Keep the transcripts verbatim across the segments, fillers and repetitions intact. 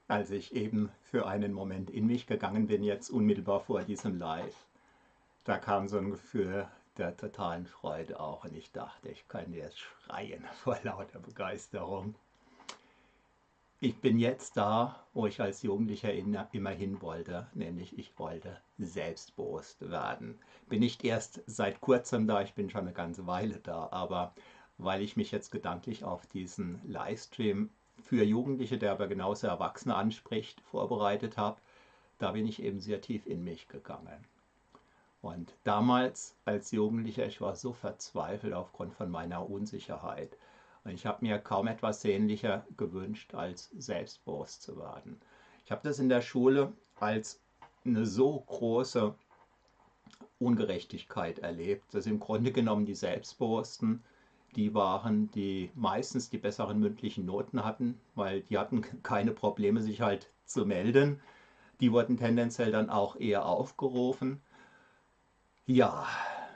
als ich eben für einen Moment in mich gegangen bin, jetzt unmittelbar vor diesem Live, da kam so ein Gefühl der totalen Freude auch und ich dachte, ich könnte jetzt schreien vor lauter Begeisterung. Ich bin jetzt da, wo ich als Jugendlicher immer hin wollte, nämlich ich wollte selbstbewusst werden. Bin nicht erst seit kurzem da, ich bin schon eine ganze Weile da, aber weil ich mich jetzt gedanklich auf diesen Livestream für Jugendliche, der aber genauso Erwachsene anspricht, vorbereitet habe, da bin ich eben sehr tief in mich gegangen. Und damals als Jugendlicher, ich war so verzweifelt aufgrund von meiner Unsicherheit. Und ich habe mir kaum etwas sehnlicher gewünscht, als selbstbewusst zu werden. Ich habe das in der Schule als eine so große Ungerechtigkeit erlebt, dass im Grunde genommen die Selbstbewussten die waren, die meistens die besseren mündlichen Noten hatten, weil die hatten keine Probleme, sich halt zu melden. Die wurden tendenziell dann auch eher aufgerufen. Ja,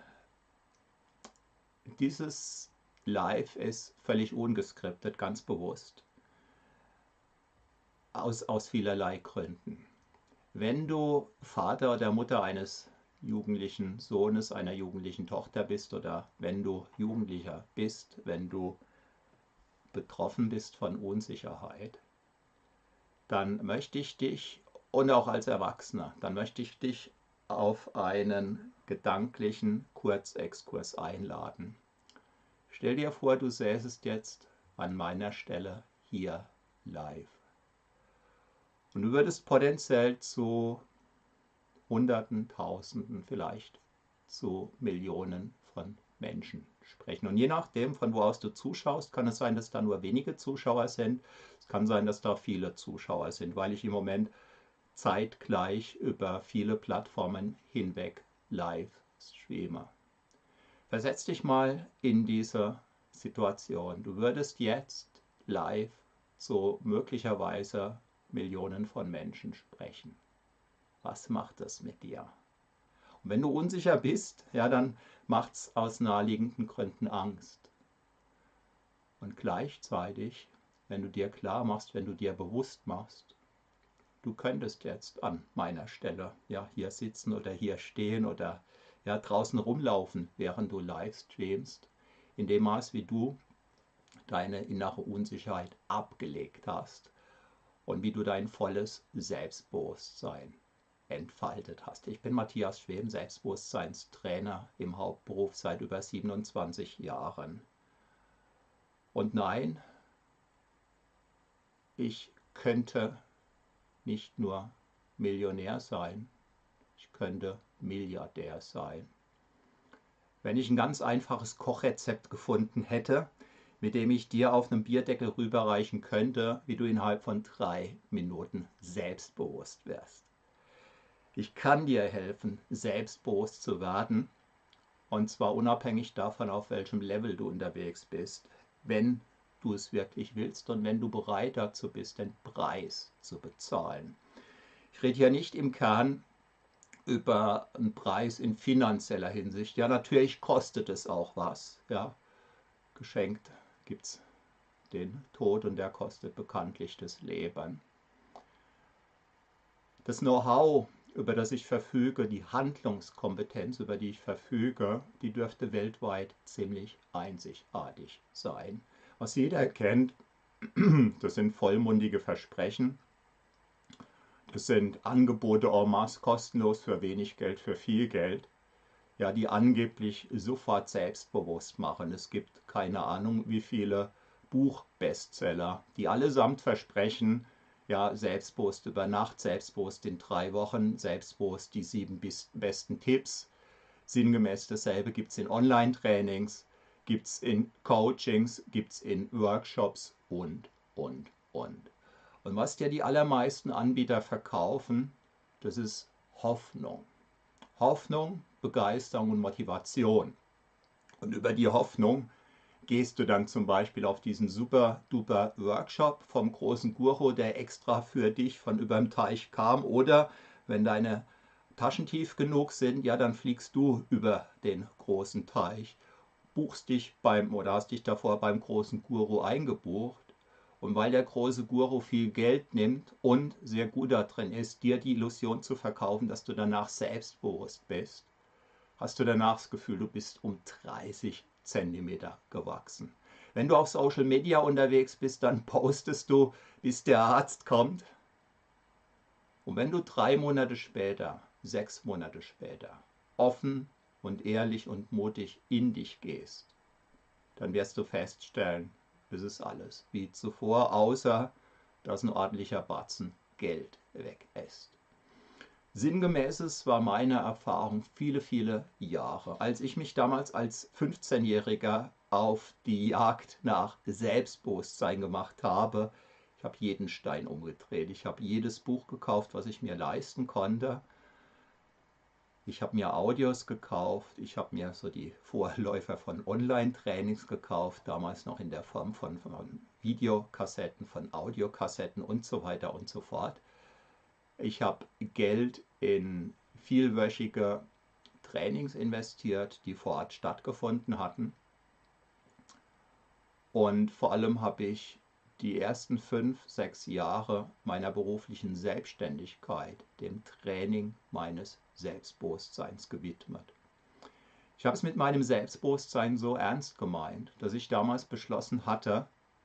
dieses Live ist völlig ungeskriptet, ganz bewusst, aus, aus vielerlei Gründen. Wenn du Vater oder Mutter eines jugendlichen Sohnes, einer jugendlichen Tochter bist oder wenn du Jugendlicher bist, wenn du betroffen bist von Unsicherheit, dann möchte ich dich, und auch als Erwachsener, dann möchte ich dich auf einen gedanklichen Kurzexkurs einladen. Stell dir vor, du säßest jetzt an meiner Stelle hier live. Und du würdest potenziell zu Hunderten, Tausenden, vielleicht zu Millionen von Menschen sprechen. Und je nachdem, von wo aus du zuschaust, kann es sein, dass da nur wenige Zuschauer sind. Es kann sein, dass da viele Zuschauer sind, weil ich im Moment zeitgleich über viele Plattformen hinweg live streame. Versetz dich mal in diese Situation. Du würdest jetzt live zu möglicherweise Millionen von Menschen sprechen. Was macht das mit dir? Und wenn du unsicher bist, ja, dann macht es aus naheliegenden Gründen Angst. Und gleichzeitig, wenn du dir klar machst, wenn du dir bewusst machst, du könntest jetzt an meiner Stelle ja hier sitzen oder hier stehen oder ja draußen rumlaufen, während du live streamst, in dem Maß, wie du deine innere Unsicherheit abgelegt hast und wie du dein volles Selbstbewusstsein entfaltet hast. Ich bin Matthias Schwem, Selbstbewusstseinstrainer im Hauptberuf seit über siebenundzwanzig Jahren. Und nein, ich könnte nicht nur Millionär sein, ich könnte Milliardär sein. Wenn ich ein ganz einfaches Kochrezept gefunden hätte, mit dem ich dir auf einem Bierdeckel rüberreichen könnte, wie du innerhalb von drei Minuten selbstbewusst wärst. Ich kann dir helfen, selbstbewusst zu werden, und zwar unabhängig davon, auf welchem Level du unterwegs bist, wenn du es wirklich willst und wenn du bereit dazu bist, den Preis zu bezahlen. Ich rede hier nicht im Kern über einen Preis in finanzieller Hinsicht. Ja, natürlich kostet es auch was. Ja, geschenkt gibt es den Tod und der kostet bekanntlich das Leben. Das Know-how, über das ich verfüge, die Handlungskompetenz, über die ich verfüge, die dürfte weltweit ziemlich einzigartig sein. Was jeder kennt, das sind vollmundige Versprechen, das sind Angebote en masse kostenlos für wenig Geld, für viel Geld, ja, die angeblich sofort selbstbewusst machen. Es gibt keine Ahnung, wie viele Buchbestseller, die allesamt versprechen, ja, selbstbewusst über Nacht, selbstbewusst in drei Wochen, selbstbewusst die sieben besten Tipps. Sinngemäß dasselbe gibt es in Online-Trainings, gibt es in Coachings, gibt es in Workshops und, und, und. Und was dir die allermeisten Anbieter verkaufen, das ist Hoffnung. Hoffnung, Begeisterung und Motivation. Und über die Hoffnung gehst du dann zum Beispiel auf diesen super duper Workshop vom großen Guru, der extra für dich von überm Teich kam. Oder wenn deine Taschen tief genug sind, ja, dann fliegst du über den großen Teich, buchst dich beim oder hast dich davor beim großen Guru eingebucht Und weil der große Guru viel Geld nimmt und sehr gut darin ist, dir die Illusion zu verkaufen, dass du danach selbstbewusst bist, hast du danach das Gefühl, du bist um dreißig Zentimeter gewachsen. Wenn du auf Social Media unterwegs bist, dann postest du, bis der Arzt kommt. Und wenn du drei Monate später, sechs Monate später, offen und ehrlich und mutig in dich gehst, dann wirst du feststellen, es ist alles wie zuvor, außer dass ein ordentlicher Batzen Geld weg ist. Sinngemäßes war meine Erfahrung viele, viele Jahre. Als ich mich damals als fünfzehnjähriger auf die Jagd nach Selbstbewusstsein gemacht habe, ich habe jeden Stein umgedreht. Ich habe jedes Buch gekauft, was ich mir leisten konnte. Ich habe mir Audios gekauft. Ich habe mir so die Vorläufer von Online-Trainings gekauft, damals noch in der Form von, von Videokassetten, von Audiokassetten und so weiter und so fort. Ich habe Geld in vielwöchige Trainings investiert, die vor Ort stattgefunden hatten. Und vor allem habe ich die ersten fünf, sechs Jahre meiner beruflichen Selbstständigkeit dem Training meines Selbstbewusstseins gewidmet. Ich habe es mit meinem Selbstbewusstsein so ernst gemeint, dass ich damals beschlossen hatte,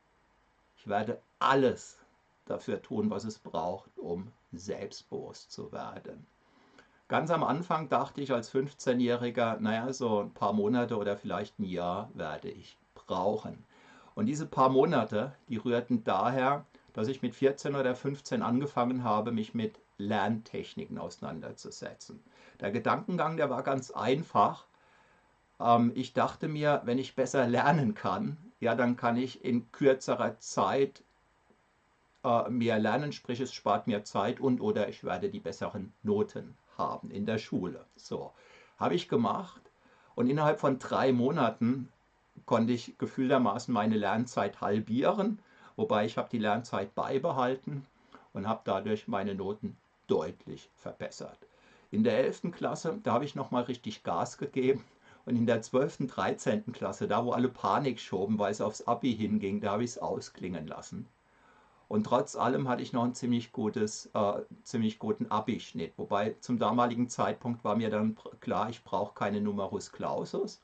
ich werde alles dafür tun, was es braucht, um selbstbewusst zu werden. Ganz am Anfang dachte ich als fünfzehnjähriger, naja, so ein paar Monate oder vielleicht ein Jahr werde ich brauchen. Und diese paar Monate, die rührten daher, dass ich mit vierzehn oder fünfzehn angefangen habe, mich mit Lerntechniken auseinanderzusetzen. Der Gedankengang, der war ganz einfach. Ähm, ich dachte mir, wenn ich besser lernen kann, ja, dann kann ich in kürzerer Zeit äh, mehr lernen, sprich es spart mir Zeit und oder ich werde die besseren Noten haben in der Schule. So, habe ich gemacht und innerhalb von drei Monaten konnte ich gefühltermaßen meine Lernzeit halbieren, wobei ich habe die Lernzeit beibehalten und habe dadurch meine Noten deutlich verbessert. In der elften Klasse, da habe ich nochmal richtig Gas gegeben und in der zwölften, dreizehnten Klasse, da wo alle Panik schoben, weil es aufs Abi hinging, da habe ich es ausklingen lassen. Und trotz allem hatte ich noch einen ziemlich, gutes, äh, ziemlich guten Abi-Schnitt. Wobei zum damaligen Zeitpunkt war mir dann klar, ich brauche keine Numerus Clausus.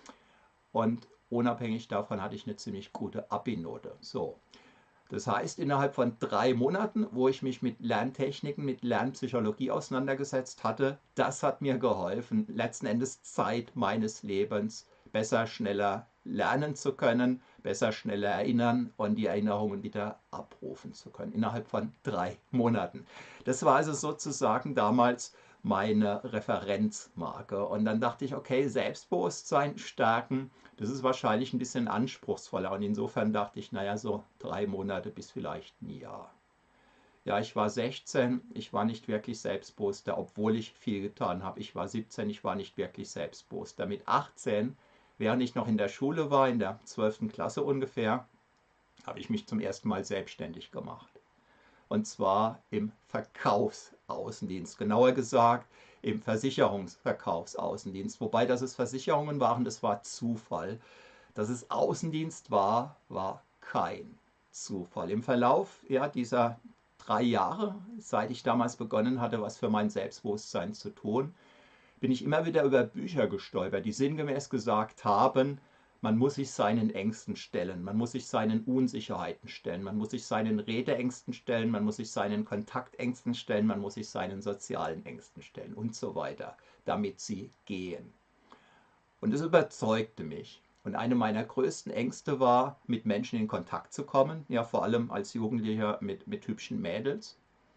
Und unabhängig davon hatte ich eine ziemlich gute Abi-Note. So. Das heißt, innerhalb von drei Monaten, wo ich mich mit Lerntechniken, mit Lernpsychologie auseinandergesetzt hatte, das hat mir geholfen, letzten Endes Zeit meines Lebens besser, schneller lernen zu können, besser, schneller erinnern und die Erinnerungen wieder abrufen zu können. Innerhalb von drei Monaten. Das war also sozusagen damals meine Referenzmarke. Und dann dachte ich, okay, Selbstbewusstsein stärken, das ist wahrscheinlich ein bisschen anspruchsvoller. Und insofern dachte ich, naja, so drei Monate bis vielleicht ein Jahr. Ja, ich war sechzehn, ich war nicht wirklich selbstbewusster, obwohl ich viel getan habe. Ich war siebzehn, ich war nicht wirklich selbstbewusster. Mit achtzehn, während ich noch in der Schule war, in der zwölften Klasse ungefähr, habe ich mich zum ersten Mal selbstständig gemacht. Und zwar im Verkaufsaußendienst, genauer gesagt im Versicherungsverkaufsaußendienst. Wobei, dass es Versicherungen waren, das war Zufall. Dass es Außendienst war, war kein Zufall. Im Verlauf ja, dieser drei Jahre, seit ich damals begonnen hatte, was für mein Selbstbewusstsein zu tun, bin ich immer wieder über Bücher gestolpert, die sinngemäß gesagt haben, man muss sich seinen Ängsten stellen, man muss sich seinen Unsicherheiten stellen, man muss sich seinen Redeängsten stellen, man muss sich seinen Kontaktängsten stellen, man muss sich seinen sozialen Ängsten stellen und so weiter, damit sie gehen. Und es überzeugte mich. Und eine meiner größten Ängste war, mit Menschen in Kontakt zu kommen, ja vor allem als Jugendlicher mit, mit hübschen Mädels.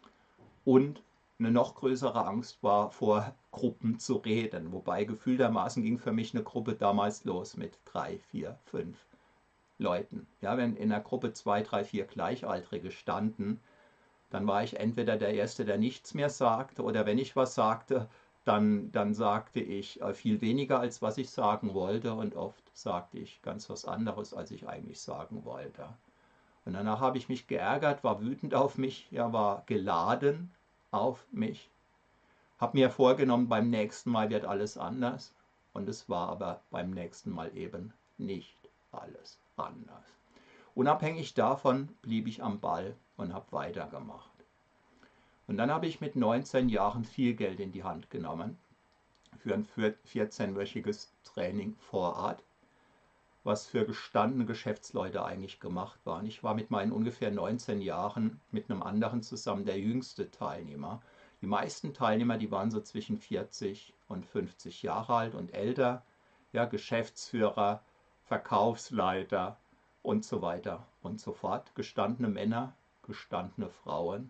Und eine noch größere Angst war, vor Gruppen zu reden. Wobei gefühltermaßen ging für mich eine Gruppe damals los mit drei, vier, fünf Leuten. Ja, wenn in einer Gruppe zwei, drei, vier Gleichaltrige standen, dann war ich entweder der Erste, der nichts mehr sagte, oder wenn ich was sagte, dann, dann sagte ich viel weniger, als was ich sagen wollte, und oft sagte ich ganz was anderes, als ich eigentlich sagen wollte. Und danach habe ich mich geärgert, war wütend auf mich, ja, war geladen auf mich, habe mir vorgenommen, beim nächsten Mal wird alles anders, und es war aber beim nächsten Mal eben nicht alles anders. Unabhängig davon blieb ich am Ball und habe weitergemacht. Und dann habe ich mit neunzehn Jahren viel Geld in die Hand genommen für ein vierzehnwöchiges Training vor Ort, was für gestandene Geschäftsleute eigentlich gemacht war. Und ich war mit meinen ungefähr neunzehn Jahren mit einem anderen zusammen der jüngste Teilnehmer. Die meisten Teilnehmer, die waren so zwischen vierzig und fünfzig Jahre alt und älter, ja, Geschäftsführer, Verkaufsleiter und so weiter und so fort. Gestandene Männer, gestandene Frauen.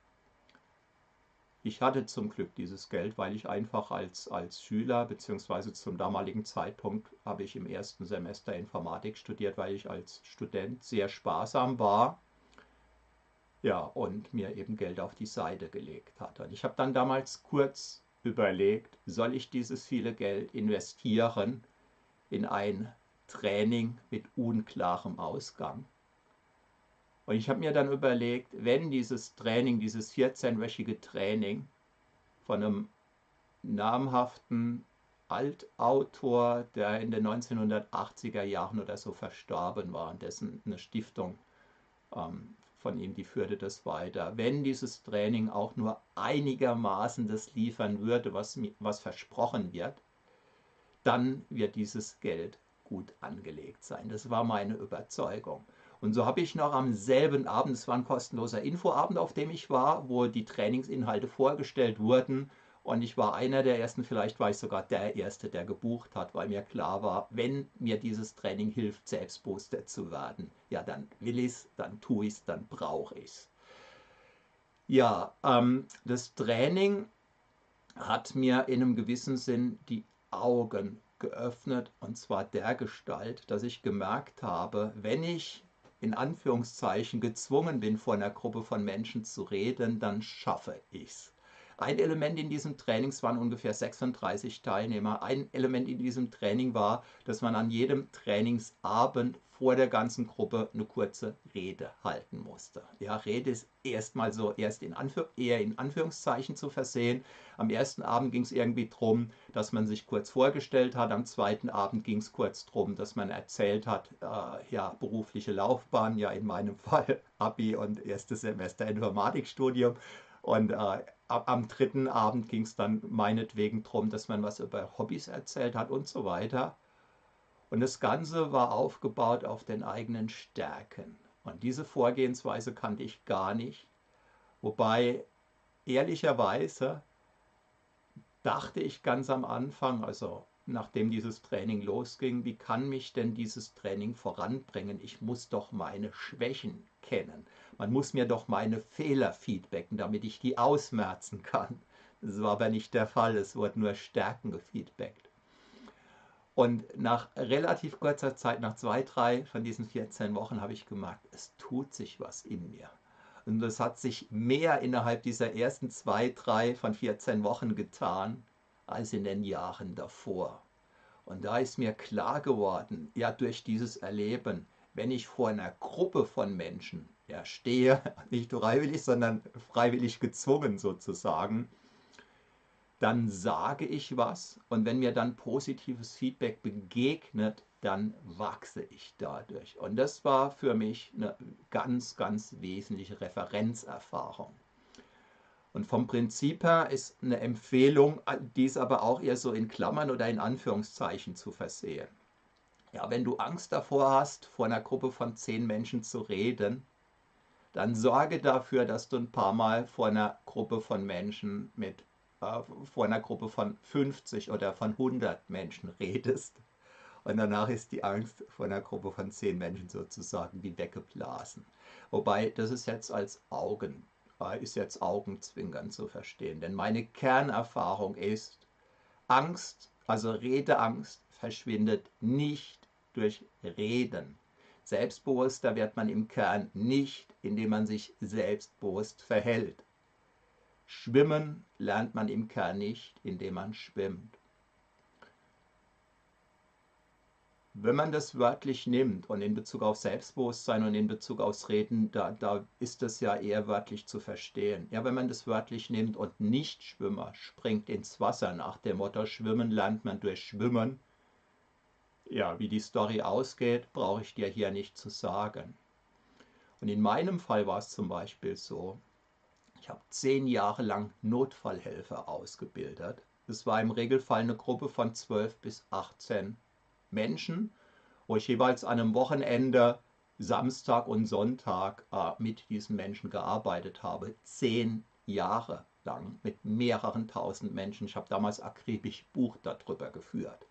Ich hatte zum Glück dieses Geld, weil ich einfach als, als Schüler, beziehungsweise zum damaligen Zeitpunkt habe ich im ersten Semester Informatik studiert, weil ich als Student sehr sparsam war, ja, und mir eben Geld auf die Seite gelegt hatte. Und ich habe dann damals kurz überlegt, soll ich dieses viele Geld investieren in ein Training mit unklarem Ausgang? Und ich habe mir dann überlegt, wenn dieses Training, dieses vierzehnwöchige Training von einem namhaften Altautor, der in den neunzehnhundertachtziger Jahren oder so verstorben war, und dessen eine Stiftung ähm, von ihm, die führte das weiter. Wenn dieses Training auch nur einigermaßen das liefern würde, was, was versprochen wird, dann wird dieses Geld gut angelegt sein. Das war meine Überzeugung. Und so habe ich noch am selben Abend, es war ein kostenloser Infoabend, auf dem ich war, wo die Trainingsinhalte vorgestellt wurden. Und ich war einer der Ersten, vielleicht war ich sogar der Erste, der gebucht hat, weil mir klar war, wenn mir dieses Training hilft, selbstbewusster zu werden, ja, dann will ich es, dann tue ich es, dann brauche ich es. Ja, ähm, das Training hat mir in einem gewissen Sinn die Augen geöffnet, und zwar dergestalt, dass ich gemerkt habe, wenn ich in Anführungszeichen gezwungen bin, vor einer Gruppe von Menschen zu reden, dann schaffe ich es. Ein Element in diesem Training, es waren ungefähr sechsunddreißig Teilnehmer, ein Element in diesem Training war, dass man an jedem Trainingsabend vor der ganzen Gruppe eine kurze Rede halten musste. Ja, Rede ist erstmal so erst in Anführ eher in Anführungszeichen zu versehen. Am ersten Abend ging es irgendwie darum, dass man sich kurz vorgestellt hat. Am zweiten Abend ging es kurz darum, dass man erzählt hat, äh, ja, berufliche Laufbahn, ja in meinem Fall Abi und erstes Semester Informatikstudium. Und äh, am dritten Abend ging es dann meinetwegen darum, dass man was über Hobbys erzählt hat und so weiter. Und das Ganze war aufgebaut auf den eigenen Stärken. Und diese Vorgehensweise kannte ich gar nicht. Wobei, ehrlicherweise, dachte ich ganz am Anfang, also nachdem dieses Training losging, wie kann mich denn dieses Training voranbringen? Ich muss doch meine Schwächen kennen. Man muss mir doch meine Fehler feedbacken, damit ich die ausmerzen kann. Das war aber nicht der Fall, es wurden nur Stärken gefeedbackt. Und nach relativ kurzer Zeit, nach zwei, drei von diesen vierzehn Wochen, habe ich gemerkt, es tut sich was in mir. Und es hat sich mehr innerhalb dieser ersten zwei, drei von vierzehn Wochen getan, als in den Jahren davor. Und da ist mir klar geworden, ja, durch dieses Erleben, wenn ich vor einer Gruppe von Menschen ja, stehe, nicht freiwillig, sondern freiwillig gezwungen sozusagen, dann sage ich was, und wenn mir dann positives Feedback begegnet, dann wachse ich dadurch. Und das war für mich eine ganz, ganz wesentliche Referenzerfahrung. Und vom Prinzip her ist eine Empfehlung, dies aber auch eher so in Klammern oder in Anführungszeichen zu versehen. Ja, wenn du Angst davor hast, vor einer Gruppe von zehn Menschen zu reden, dann sorge dafür, dass du ein paar Mal vor einer Gruppe von Menschen mit vor einer Gruppe von fünfzig oder von hundert Menschen redest. Und danach ist die Angst vor einer Gruppe von zehn Menschen sozusagen wie weggeblasen. Wobei, das ist jetzt als Augen, ist jetzt Augenzwinkern zu verstehen. Denn meine Kernerfahrung ist, Angst, also Redeangst, verschwindet nicht durch Reden. Selbstbewusster wird man im Kern nicht, indem man sich selbstbewusst verhält. Schwimmen lernt man im Kern nicht, indem man schwimmt. Wenn man das wörtlich nimmt und in Bezug auf Selbstbewusstsein und in Bezug aufs Reden, da, da ist das ja eher wörtlich zu verstehen. Ja, wenn man das wörtlich nimmt und Nichtschwimmer springt ins Wasser nach dem Motto, Schwimmen lernt man durch Schwimmen. Ja, wie die Story ausgeht, brauche ich dir hier nicht zu sagen. Und in meinem Fall war es zum Beispiel so, ich habe zehn Jahre lang Notfallhelfer ausgebildet. Das war im Regelfall eine Gruppe von zwölf bis achtzehn Menschen, wo ich jeweils an einem Wochenende, Samstag und Sonntag, äh, mit diesen Menschen gearbeitet habe. Zehn Jahre lang mit mehreren tausend Menschen. Ich habe damals akribisch Buch darüber geführt.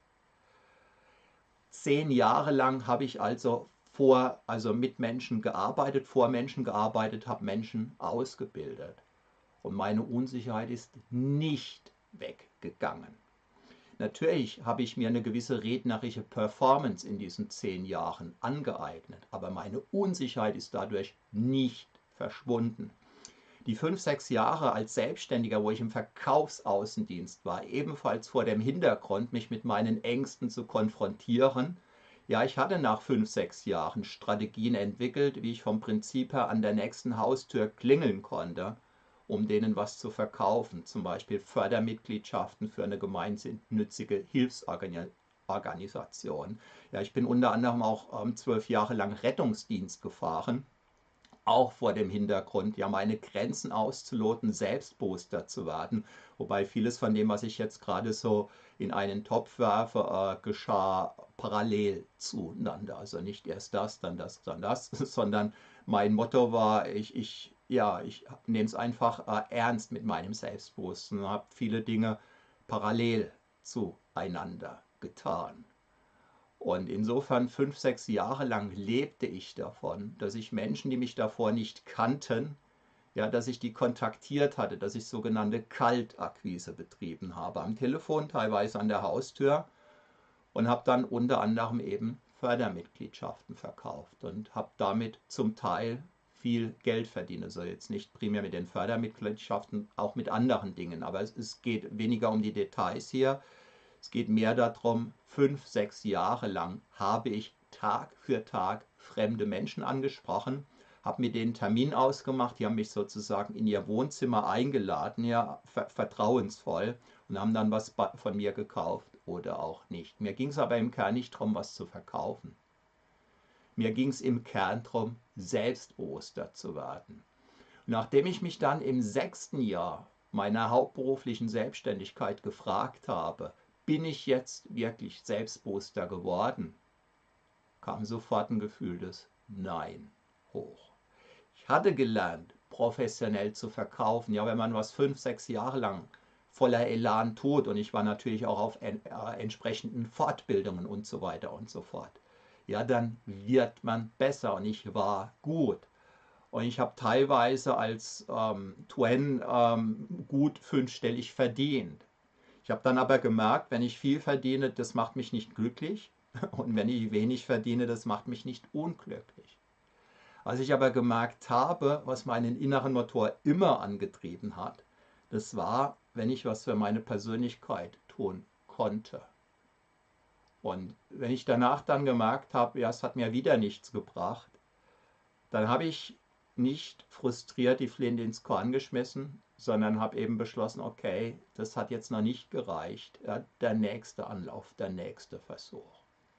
Zehn Jahre lang habe ich also vor, also mit Menschen gearbeitet, vor Menschen gearbeitet, habe Menschen ausgebildet. Und meine Unsicherheit ist nicht weggegangen. Natürlich habe ich mir eine gewisse rednerische Performance in diesen zehn Jahren angeeignet, aber meine Unsicherheit ist dadurch nicht verschwunden. Die fünf, sechs Jahre als Selbstständiger, wo ich im Verkaufsaußendienst war, ebenfalls vor dem Hintergrund, mich mit meinen Ängsten zu konfrontieren. Ja, ich hatte nach fünf, sechs Jahren Strategien entwickelt, wie ich vom Prinzip her an der nächsten Haustür klingeln konnte, um denen was zu verkaufen, zum Beispiel Fördermitgliedschaften für eine gemeinnützige Hilfsorganisation. Ja, ich bin unter anderem auch ähm, zwölf Jahre lang Rettungsdienst gefahren, auch vor dem Hintergrund, ja, meine Grenzen auszuloten, selbstbewusster zu werden, wobei vieles von dem, was ich jetzt gerade so in einen Topf werfe, äh, geschah parallel zueinander. Also nicht erst das, dann das, dann das, sondern mein Motto war, ich, ich, ja, ich nehme es einfach äh, ernst mit meinem Selbstbewusstsein und habe viele Dinge parallel zueinander getan. Und insofern fünf, sechs Jahre lang lebte ich davon, dass ich Menschen, die mich davor nicht kannten, ja, dass ich die kontaktiert hatte, dass ich sogenannte Kaltakquise betrieben habe, am Telefon, teilweise an der Haustür, und habe dann unter anderem eben Fördermitgliedschaften verkauft und habe damit zum Teil viel Geld verdient. Also jetzt nicht primär mit den Fördermitgliedschaften, auch mit anderen Dingen, aber es, es geht weniger um die Details hier. Es geht mehr darum, fünf, sechs Jahre lang habe ich Tag für Tag fremde Menschen angesprochen, habe mit denen einen Termin ausgemacht, die haben mich sozusagen in ihr Wohnzimmer eingeladen, ja, ver vertrauensvoll, und haben dann was von mir gekauft oder auch nicht. Mir ging es aber im Kern nicht darum, was zu verkaufen. Mir ging es im Kern darum, selbstbewusster zu werden. Nachdem ich mich dann im sechsten Jahr meiner hauptberuflichen Selbstständigkeit gefragt habe, bin ich jetzt wirklich selbstbewusster geworden, kam sofort ein Gefühl des Nein hoch. Ich hatte gelernt, professionell zu verkaufen. Ja, wenn man was fünf, sechs Jahre lang voller Elan tut, und ich war natürlich auch auf en äh, entsprechenden Fortbildungen und so weiter und so fort, ja, dann wird man besser, und ich war gut. Und ich habe teilweise als ähm, Tuen ähm, gut fünfstellig verdient. Ich habe dann aber gemerkt, wenn ich viel verdiene, das macht mich nicht glücklich, und wenn ich wenig verdiene, das macht mich nicht unglücklich. Als ich aber gemerkt habe, was meinen inneren Motor immer angetrieben hat, das war, wenn ich was für meine Persönlichkeit tun konnte. Und wenn ich danach dann gemerkt habe, ja, es hat mir wieder nichts gebracht, dann habe ich nicht frustriert die Flinte ins Korn geschmissen, sondern habe eben beschlossen, okay, das hat jetzt noch nicht gereicht. Ja, der nächste Anlauf, der nächste Versuch.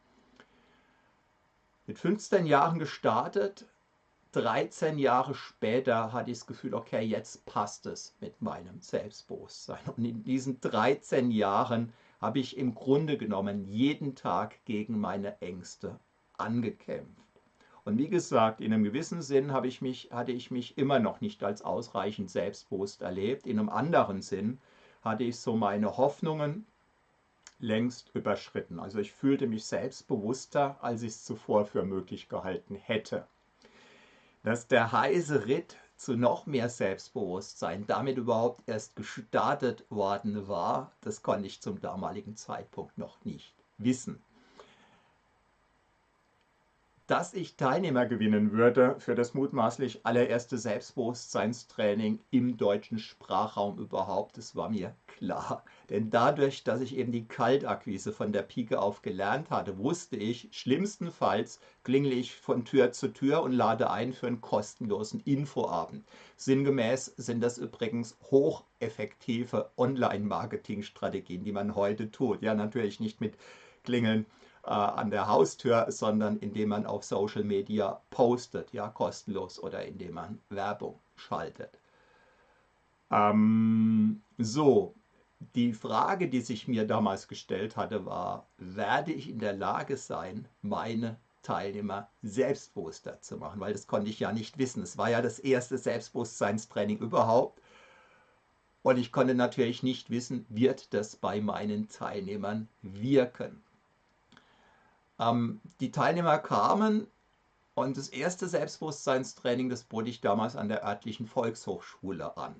Mit fünfzehn Jahren gestartet, dreizehn Jahre später hatte ich das Gefühl, okay, jetzt passt es mit meinem Selbstbewusstsein. Und in diesen dreizehn Jahren habe ich im Grunde genommen jeden Tag gegen meine Ängste angekämpft. Und wie gesagt, in einem gewissen Sinn habe ich mich, hatte ich mich immer noch nicht als ausreichend selbstbewusst erlebt. In einem anderen Sinn hatte ich so meine Hoffnungen längst überschritten. Also ich fühlte mich selbstbewusster, als ich es zuvor für möglich gehalten hätte. Dass der heiße Ritt zu noch mehr Selbstbewusstsein damit überhaupt erst gestartet worden war, das konnte ich zum damaligen Zeitpunkt noch nicht wissen. Dass ich Teilnehmer gewinnen würde für das mutmaßlich allererste Selbstbewusstseinstraining im deutschen Sprachraum überhaupt, das war mir klar. Denn dadurch, dass ich eben die Kaltakquise von der Pike auf gelernt hatte, wusste ich, schlimmstenfalls klingle ich von Tür zu Tür und lade ein für einen kostenlosen Infoabend. Sinngemäß sind das übrigens hocheffektive Online-Marketing-Strategien, die man heute tut. Ja, natürlich nicht mit Klingeln äh, an der Haustür, sondern indem man auf Social Media postet, ja, kostenlos, oder indem man Werbung schaltet. Ähm, so, die Frage, die sich mir damals gestellt hatte, war, werde ich in der Lage sein, meine Teilnehmer selbstbewusster zu machen? Weil das konnte ich ja nicht wissen. Es war ja das erste Selbstbewusstseinstraining überhaupt. Und ich konnte natürlich nicht wissen, wird das bei meinen Teilnehmern wirken? Ähm, die Teilnehmer kamen und das erste Selbstbewusstseinstraining, das bot ich damals an der örtlichen Volkshochschule an.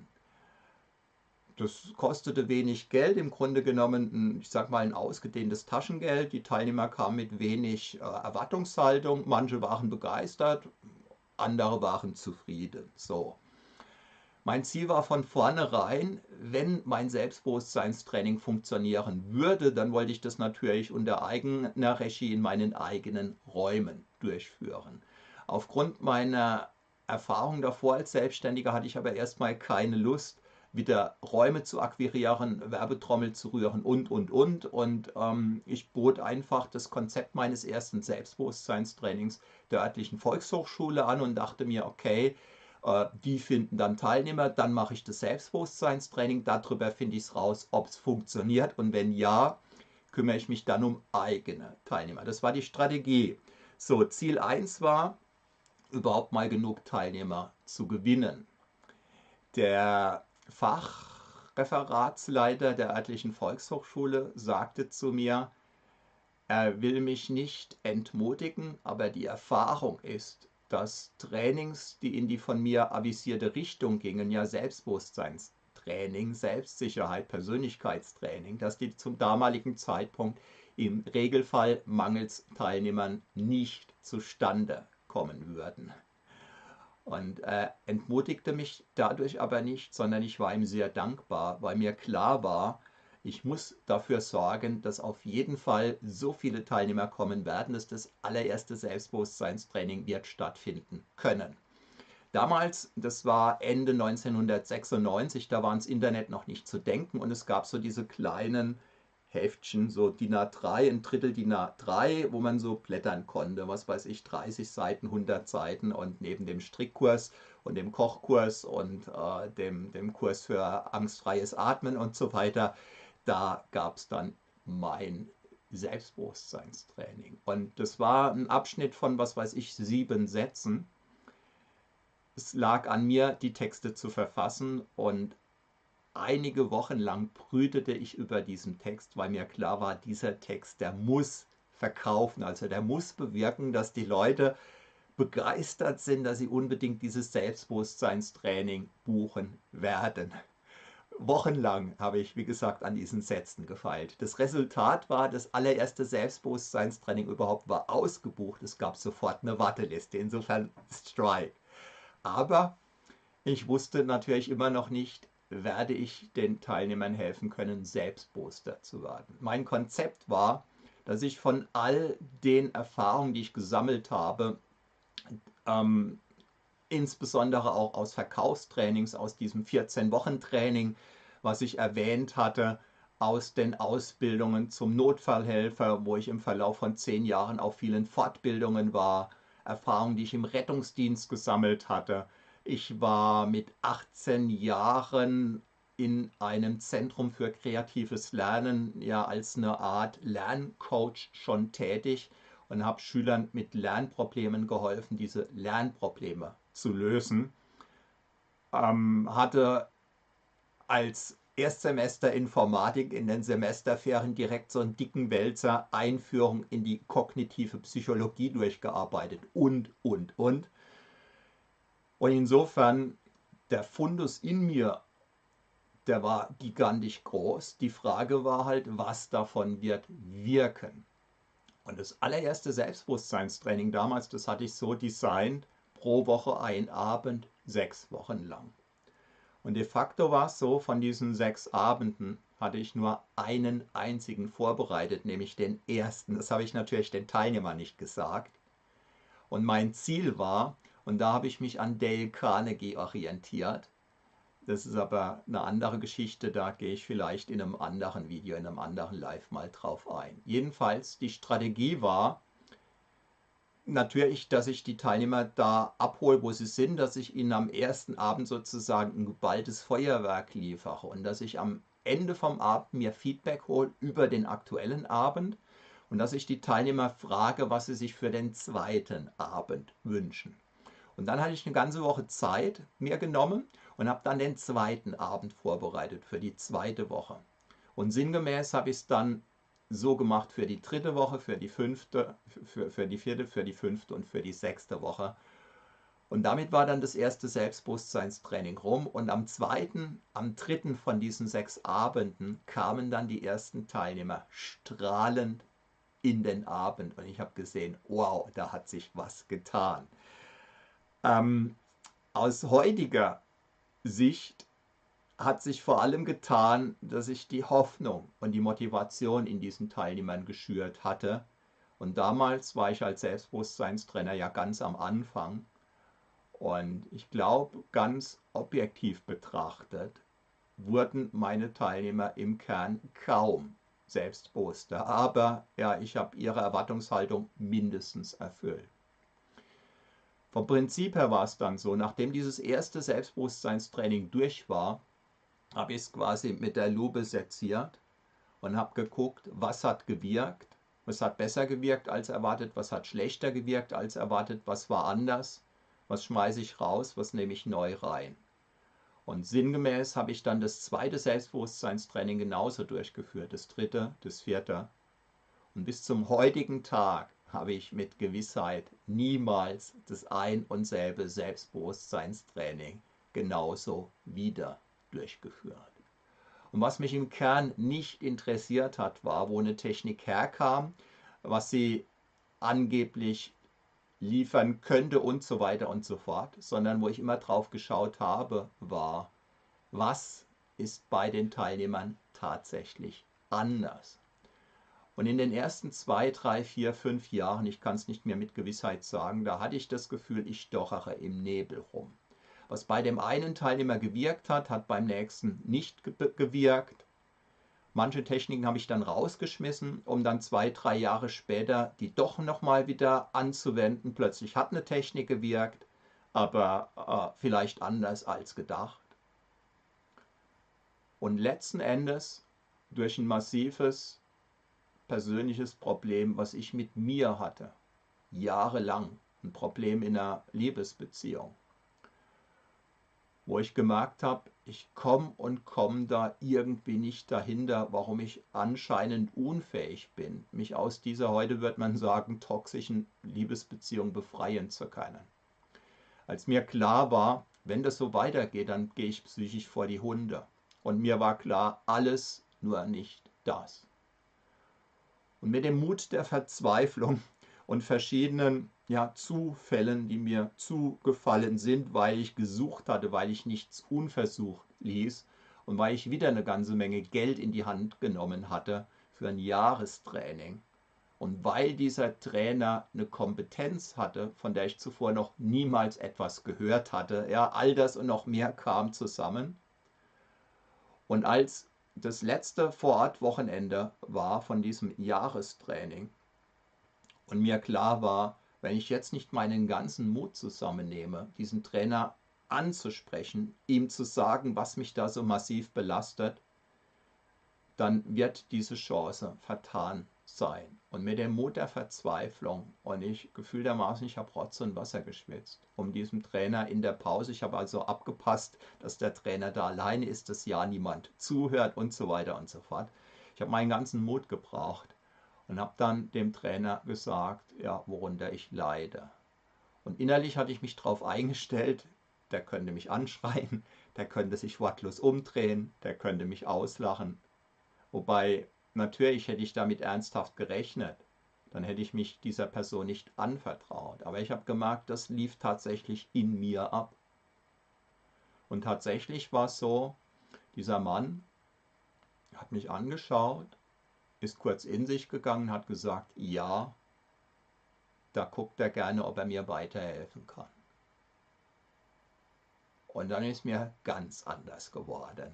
Das kostete wenig Geld, im Grunde genommen, ein, ich sag mal, ein ausgedehntes Taschengeld. Die Teilnehmer kamen mit wenig äh, Erwartungshaltung. Manche waren begeistert, andere waren zufrieden. So. Mein Ziel war von vornherein, wenn mein Selbstbewusstseinstraining funktionieren würde, dann wollte ich das natürlich unter eigener Regie in meinen eigenen Räumen durchführen. Aufgrund meiner Erfahrung davor als Selbstständiger hatte ich aber erstmal keine Lust, wieder Räume zu akquirieren, Werbetrommel zu rühren und, und, und. Und ähm, ich bot einfach das Konzept meines ersten Selbstbewusstseinstrainings der örtlichen Volkshochschule an und dachte mir, okay, äh, die finden dann Teilnehmer, dann mache ich das Selbstbewusstseinstraining, darüber finde ich es raus, ob es funktioniert, und wenn ja, kümmere ich mich dann um eigene Teilnehmer. Das war die Strategie. So, Ziel eins war, überhaupt mal genug Teilnehmer zu gewinnen. Der Fachreferatsleiter der örtlichen Volkshochschule sagte zu mir, er will mich nicht entmutigen, aber die Erfahrung ist, dass Trainings, die in die von mir avisierte Richtung gingen, ja Selbstbewusstseinstraining, Selbstsicherheit, Persönlichkeitstraining, dass die zum damaligen Zeitpunkt im Regelfall mangels Teilnehmern nicht zustande kommen würden. Und er äh, entmutigte mich dadurch aber nicht, sondern ich war ihm sehr dankbar, weil mir klar war, ich muss dafür sorgen, dass auf jeden Fall so viele Teilnehmer kommen werden, dass das allererste Selbstbewusstseinstraining wird stattfinden können. Damals, das war Ende neunzehnhundertsechsundneunzig, da war ins Internet noch nicht zu denken und es gab so diese kleinen Heftchen, so D I N A drei, ein Drittel D I N A drei, wo man so blättern konnte, was weiß ich, dreißig Seiten, hundert Seiten, und neben dem Strickkurs und dem Kochkurs und äh, dem, dem Kurs für angstfreies Atmen und so weiter, da gab es dann mein Selbstbewusstseinstraining. Und das war ein Abschnitt von, was weiß ich, sieben Sätzen. Es lag an mir, die Texte zu verfassen, und einige Wochen lang brütete ich über diesen Text, weil mir klar war, dieser Text, der muss verkaufen, also der muss bewirken, dass die Leute begeistert sind, dass sie unbedingt dieses Selbstbewusstseinstraining buchen werden. Wochenlang habe ich, wie gesagt, an diesen Sätzen gefeilt. Das Resultat war, das allererste Selbstbewusstseinstraining überhaupt war ausgebucht. Es gab sofort eine Warteliste, insofern Strike. Aber ich wusste natürlich immer noch nicht, werde ich den Teilnehmern helfen können, selbstbewusster zu werden. Mein Konzept war, dass ich von all den Erfahrungen, die ich gesammelt habe, ähm, insbesondere auch aus Verkaufstrainings, aus diesem vierzehn-Wochen-Training, was ich erwähnt hatte, aus den Ausbildungen zum Notfallhelfer, wo ich im Verlauf von zehn Jahren auf vielen Fortbildungen war, Erfahrungen, die ich im Rettungsdienst gesammelt hatte. Ich war mit achtzehn Jahren in einem Zentrum für kreatives Lernen, ja, als eine Art Lerncoach schon tätig und habe Schülern mit Lernproblemen geholfen, diese Lernprobleme zu lösen. Ähm, hatte als Erstsemester Informatik in den Semesterferien direkt so einen dicken Wälzer Einführung in die kognitive Psychologie durchgearbeitet und, und, und. Und insofern, der Fundus in mir, der war gigantisch groß. Die Frage war halt, was davon wird wirken. Und das allererste Selbstbewusstseinstraining damals, das hatte ich so designt, pro Woche ein Abend, sechs Wochen lang. Und de facto war es so, von diesen sechs Abenden hatte ich nur einen einzigen vorbereitet, nämlich den ersten. Das habe ich natürlich den Teilnehmern nicht gesagt. Und mein Ziel war, und da habe ich mich an Dale Carnegie orientiert, Das ist aber eine andere Geschichte, da gehe ich vielleicht in einem anderen Video, in einem anderen Live mal drauf ein. Jedenfalls, die Strategie war natürlich, dass ich die Teilnehmer da abhole, wo sie sind, dass ich ihnen am ersten Abend sozusagen ein geballtes Feuerwerk liefere und dass ich am Ende vom Abend mir Feedback hole über den aktuellen Abend und dass ich die Teilnehmer frage, was sie sich für den zweiten Abend wünschen. Und dann hatte ich eine ganze Woche Zeit mir genommen und habe dann den zweiten Abend vorbereitet für die zweite Woche. Und sinngemäß habe ich es dann so gemacht für die dritte Woche, für die fünfte, für, für die vierte, für die fünfte und für die sechste Woche. Und damit war dann das erste Selbstbewusstseinstraining rum. Und am zweiten, am dritten von diesen sechs Abenden kamen dann die ersten Teilnehmer strahlend in den Abend. Und ich habe gesehen, wow, da hat sich was getan. Ähm, aus heutiger Sicht hat sich vor allem getan, dass ich die Hoffnung und die Motivation in diesen Teilnehmern geschürt hatte. Und damals war ich als Selbstbewusstseinstrainer ja ganz am Anfang. Und ich glaube, ganz objektiv betrachtet, wurden meine Teilnehmer im Kern kaum selbstbewusster. Aber ja, ich habe ihre Erwartungshaltung mindestens erfüllt. Vom Prinzip her war es dann so, nachdem dieses erste Selbstbewusstseinstraining durch war, habe ich es quasi mit der Lupe seziert und habe geguckt, was hat gewirkt, was hat besser gewirkt als erwartet, was hat schlechter gewirkt als erwartet, was war anders, was schmeiße ich raus, was nehme ich neu rein. Und sinngemäß habe ich dann das zweite Selbstbewusstseinstraining genauso durchgeführt, das dritte, das vierte. Und bis zum heutigen Tag habe ich mit Gewissheit niemals das ein und selbe Selbstbewusstseinstraining genauso wieder durchgeführt. Und was mich im Kern nicht interessiert hat, war, wo eine Technik herkam, was sie angeblich liefern könnte und so weiter und so fort, sondern wo ich immer drauf geschaut habe, war, was ist bei den Teilnehmern tatsächlich anders. Und in den ersten zwei, drei, vier, fünf Jahren, ich kann es nicht mehr mit Gewissheit sagen, da hatte ich das Gefühl, ich stochere im Nebel rum. Was bei dem einen Teilnehmer gewirkt hat, hat beim nächsten nicht gewirkt. Manche Techniken habe ich dann rausgeschmissen, um dann zwei, drei Jahre später die doch nochmal wieder anzuwenden. Plötzlich hat eine Technik gewirkt, aber äh, vielleicht anders als gedacht. Und letzten Endes durch ein massives persönliches Problem, was ich mit mir hatte, jahrelang, ein Problem in einer Liebesbeziehung, wo ich gemerkt habe, ich komme und komme da irgendwie nicht dahinter, warum ich anscheinend unfähig bin, mich aus dieser, heute wird man sagen, toxischen Liebesbeziehung befreien zu können. Als mir klar war, wenn das so weitergeht, dann gehe ich psychisch vor die Hunde. Und mir war klar, alles nur nicht das. Und mit dem Mut der Verzweiflung und verschiedenen ja, Zufällen, die mir zugefallen sind, weil ich gesucht hatte, weil ich nichts unversucht ließ und weil ich wieder eine ganze Menge Geld in die Hand genommen hatte für ein Jahrestraining. Und weil dieser Trainer eine Kompetenz hatte, von der ich zuvor noch niemals etwas gehört hatte, ja, all das und noch mehr kam zusammen. Und als das letzte Vorortwochenende war von diesem Jahrestraining und mir klar war, wenn ich jetzt nicht meinen ganzen Mut zusammennehme, diesen Trainer anzusprechen, ihm zu sagen, was mich da so massiv belastet, dann wird diese Chance vertan sein. Und mit dem Mut der Verzweiflung und ich gefühltermaßen, ich habe Rotz und Wasser geschwitzt, um diesem Trainer in der Pause, ich habe also abgepasst, dass der Trainer da alleine ist, dass ja niemand zuhört und so weiter und so fort. Ich habe meinen ganzen Mut gebraucht und habe dann dem Trainer gesagt, ja, worunter ich leide. Und innerlich hatte ich mich darauf eingestellt, der könnte mich anschreien, der könnte sich wortlos umdrehen, der könnte mich auslachen. Wobei, natürlich hätte ich damit ernsthaft gerechnet. Dann hätte ich mich dieser Person nicht anvertraut. Aber ich habe gemerkt, das lief tatsächlich in mir ab. Und tatsächlich war es so, dieser Mann hat mich angeschaut, ist kurz in sich gegangen, hat gesagt, ja, da guckt er gerne, ob er mir weiterhelfen kann. Und dann ist mir ganz anders geworden.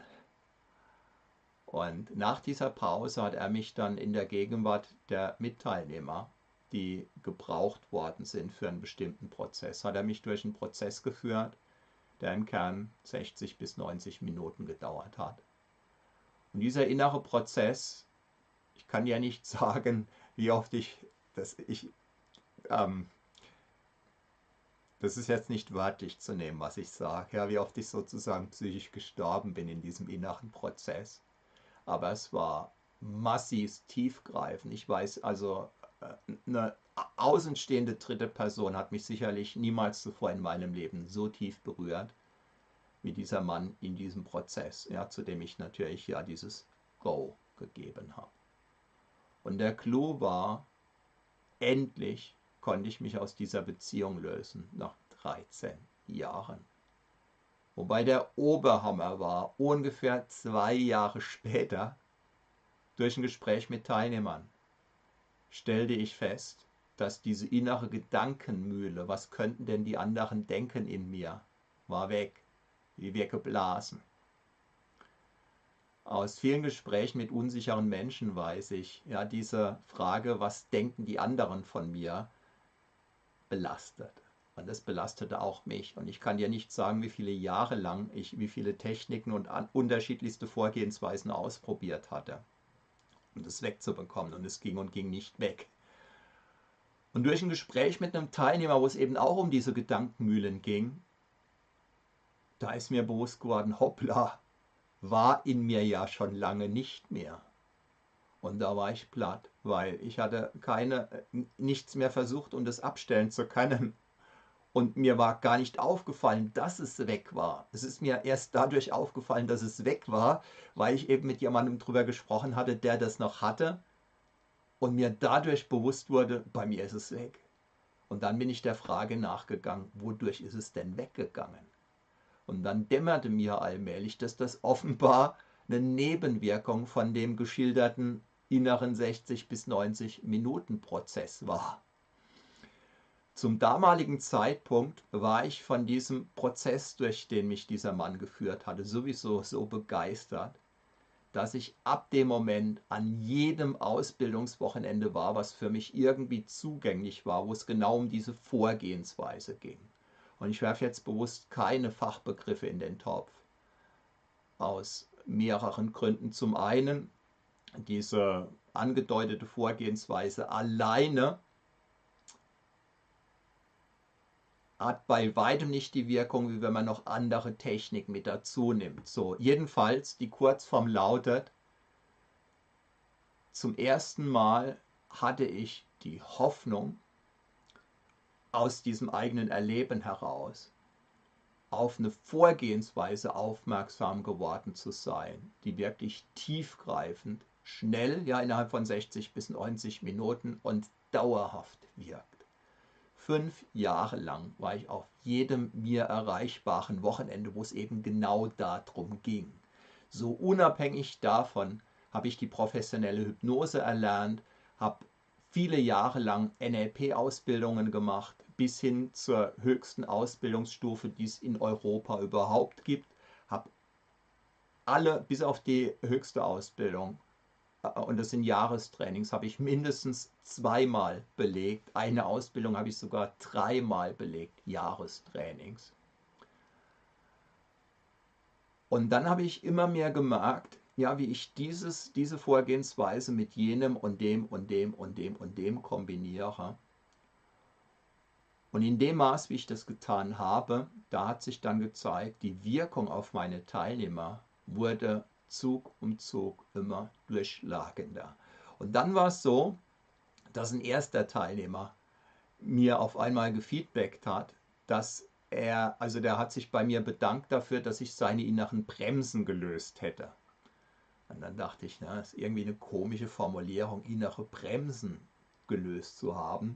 Und nach dieser Pause hat er mich dann in der Gegenwart der Mitteilnehmer, die gebraucht worden sind für einen bestimmten Prozess, hat er mich durch einen Prozess geführt, der im Kern sechzig bis neunzig Minuten gedauert hat. Und dieser innere Prozess, ich kann ja nicht sagen, wie oft ich, das, ich ähm, das ist jetzt nicht wörtlich zu nehmen, was ich sage, ja, wie oft ich sozusagen psychisch gestorben bin in diesem inneren Prozess. Aber es war massiv tiefgreifend. Ich weiß, also eine außenstehende dritte Person hat mich sicherlich niemals zuvor in meinem Leben so tief berührt, wie dieser Mann in diesem Prozess, ja, zu dem ich natürlich ja dieses Go gegeben habe. Und der Clou war, endlich konnte ich mich aus dieser Beziehung lösen, nach dreizehn Jahren. Wobei der Oberhammer war, ungefähr zwei Jahre später, durch ein Gespräch mit Teilnehmern, stellte ich fest, dass diese innere Gedankenmühle, was könnten denn die anderen denken in mir, war weg, wie weggeblasen. Aus vielen Gesprächen mit unsicheren Menschen weiß ich, ja, diese Frage, was denken die anderen von mir, belastet. Und das belastete auch mich. Und ich kann dir nicht sagen, wie viele Jahre lang ich wie viele Techniken und unterschiedlichste Vorgehensweisen ausprobiert hatte, um das wegzubekommen. Und es ging und ging nicht weg. Und durch ein Gespräch mit einem Teilnehmer, wo es eben auch um diese Gedankenmühlen ging, da ist mir bewusst geworden, hoppla, war in mir ja schon lange nicht mehr. Und da war ich platt, weil ich hatte keine, nichts mehr versucht, um das abstellen zu können. Und mir war gar nicht aufgefallen, dass es weg war. Es ist mir erst dadurch aufgefallen, dass es weg war, weil ich eben mit jemandem drüber gesprochen hatte, der das noch hatte. Und mir dadurch bewusst wurde, bei mir ist es weg. Und dann bin ich der Frage nachgegangen, wodurch ist es denn weggegangen? Und dann dämmerte mir allmählich, dass das offenbar eine Nebenwirkung von dem geschilderten inneren sechzig bis neunzig Minuten Prozess war. Zum damaligen Zeitpunkt war ich von diesem Prozess, durch den mich dieser Mann geführt hatte, sowieso so begeistert, dass ich ab dem Moment an jedem Ausbildungswochenende war, was für mich irgendwie zugänglich war, wo es genau um diese Vorgehensweise ging. Und ich werfe jetzt bewusst keine Fachbegriffe in den Topf. Aus mehreren Gründen. Zum einen, diese angedeutete Vorgehensweise alleine hat bei weitem nicht die Wirkung, wie wenn man noch andere Technik mit dazu nimmt. So, jedenfalls, die Kurzform lautet, zum ersten Mal hatte ich die Hoffnung, aus diesem eigenen Erleben heraus auf eine Vorgehensweise aufmerksam geworden zu sein, die wirklich tiefgreifend, schnell, ja innerhalb von sechzig bis neunzig Minuten und dauerhaft wirkt. Fünf Jahre lang war ich auf jedem mir erreichbaren Wochenende, wo es eben genau darum ging. So unabhängig davon habe ich die professionelle Hypnose erlernt, habe viele Jahre lang N L P-Ausbildungen gemacht, bis hin zur höchsten Ausbildungsstufe, die es in Europa überhaupt gibt. Habe alle, bis auf die höchste Ausbildung, und das sind Jahrestrainings, habe ich mindestens zweimal belegt. Eine Ausbildung habe ich sogar dreimal belegt, Jahrestrainings. Und dann habe ich immer mehr gemerkt, ja, wie ich dieses, diese Vorgehensweise mit jenem und dem und dem und dem und dem kombiniere. Und in dem Maß, wie ich das getan habe, da hat sich dann gezeigt, die Wirkung auf meine Teilnehmer wurde Zug um Zug immer durchschlagender. Und dann war es so, dass ein erster Teilnehmer mir auf einmal gefeedbackt hat, dass er, also der hat sich bei mir bedankt dafür, dass ich seine inneren Bremsen gelöst hätte. Und dann dachte ich, na, das ist irgendwie eine komische Formulierung, innere Bremsen gelöst zu haben.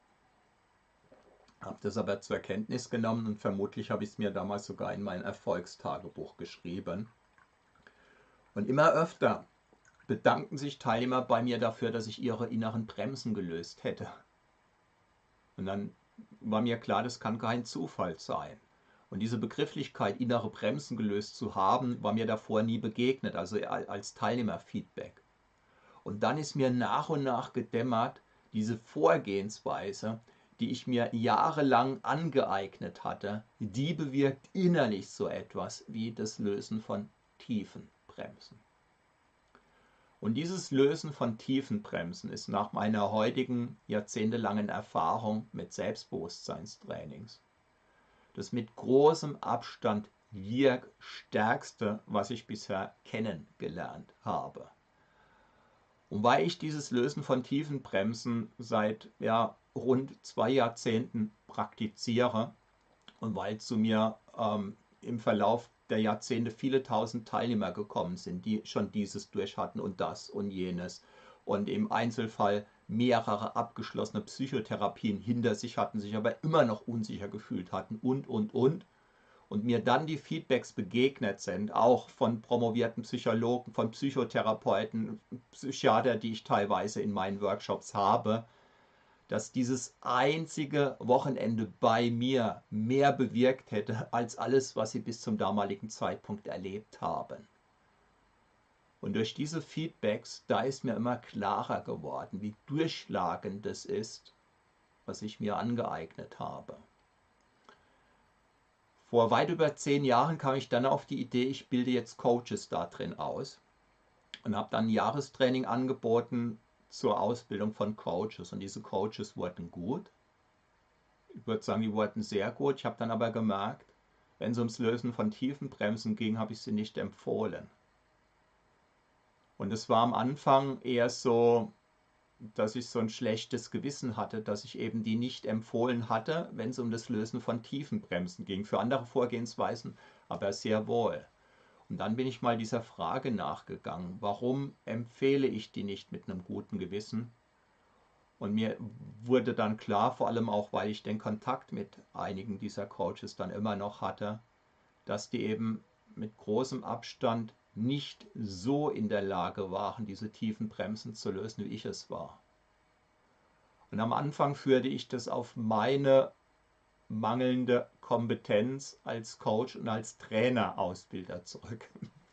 Habe das aber zur Kenntnis genommen und vermutlich habe ich es mir damals sogar in mein Erfolgstagebuch geschrieben. Und immer öfter bedankten sich Teilnehmer bei mir dafür, dass ich ihre inneren Bremsen gelöst hätte. Und dann war mir klar, das kann kein Zufall sein. Und diese Begrifflichkeit, innere Bremsen gelöst zu haben, war mir davor nie begegnet, also als Teilnehmerfeedback. Und dann ist mir nach und nach gedämmert, diese Vorgehensweise, die ich mir jahrelang angeeignet hatte, die bewirkt innerlich so etwas wie das Lösen von Tiefenbremsen. Und dieses Lösen von Tiefenbremsen ist nach meiner heutigen jahrzehntelangen Erfahrung mit Selbstbewusstseinstrainings das mit großem Abstand wirkstärkste, was ich bisher kennengelernt habe. Und weil ich dieses Lösen von Tiefenbremsen seit ja, rund zwei Jahrzehnten praktiziere und weil zu mir ähm, im Verlauf der Jahrzehnte viele tausend Teilnehmer gekommen sind, die schon dieses durch hatten und das und jenes und im Einzelfall mehrere abgeschlossene Psychotherapien hinter sich hatten, sich aber immer noch unsicher gefühlt hatten und, und, und. Und mir dann die Feedbacks begegnet sind, auch von promovierten Psychologen, von Psychotherapeuten, Psychiater, die ich teilweise in meinen Workshops habe, dass dieses einzige Wochenende bei mir mehr bewirkt hätte als alles, was sie bis zum damaligen Zeitpunkt erlebt haben. Und durch diese Feedbacks, da ist mir immer klarer geworden, wie durchschlagend es ist, was ich mir angeeignet habe. Vor weit über zehn Jahren kam ich dann auf die Idee, ich bilde jetzt Coaches da drin aus und habe dann ein Jahrestraining angeboten zur Ausbildung von Coaches. Und diese Coaches wurden gut. Ich würde sagen, die wurden sehr gut. Ich habe dann aber gemerkt, wenn es ums Lösen von Tiefenbremsen ging, habe ich sie nicht empfohlen. Und es war am Anfang eher so, dass ich so ein schlechtes Gewissen hatte, dass ich eben die nicht empfohlen hatte, wenn es um das Lösen von Tiefenbremsen ging. Für andere Vorgehensweisen aber sehr wohl. Und dann bin ich mal dieser Frage nachgegangen, warum empfehle ich die nicht mit einem guten Gewissen? Und mir wurde dann klar, vor allem auch, weil ich den Kontakt mit einigen dieser Coaches dann immer noch hatte, dass die eben mit großem Abstand nicht so in der Lage waren, diese tiefen Bremsen zu lösen, wie ich es war. Und am Anfang führte ich das auf meine mangelnde Kompetenz als Coach und als Trainer-Ausbilder zurück.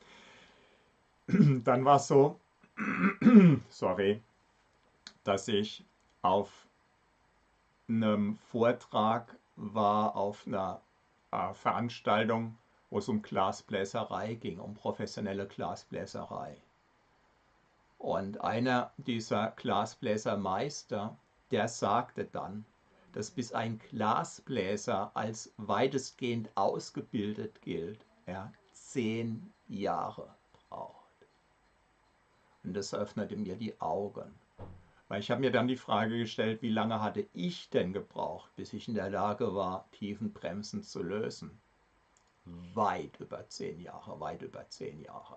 Dann war es so, sorry, dass ich auf einem Vortrag war, auf einer äh, Veranstaltung, wo es um Glasbläserei ging, um professionelle Glasbläserei. Und einer dieser Glasbläsermeister, der sagte dann, dass bis ein Glasbläser als weitestgehend ausgebildet gilt, er zehn Jahre braucht. Und das öffnete mir die Augen. Weil ich habe mir dann die Frage gestellt, wie lange hatte ich denn gebraucht, bis ich in der Lage war, Tiefenbremsen zu lösen? Weit über zehn Jahre, weit über zehn Jahre.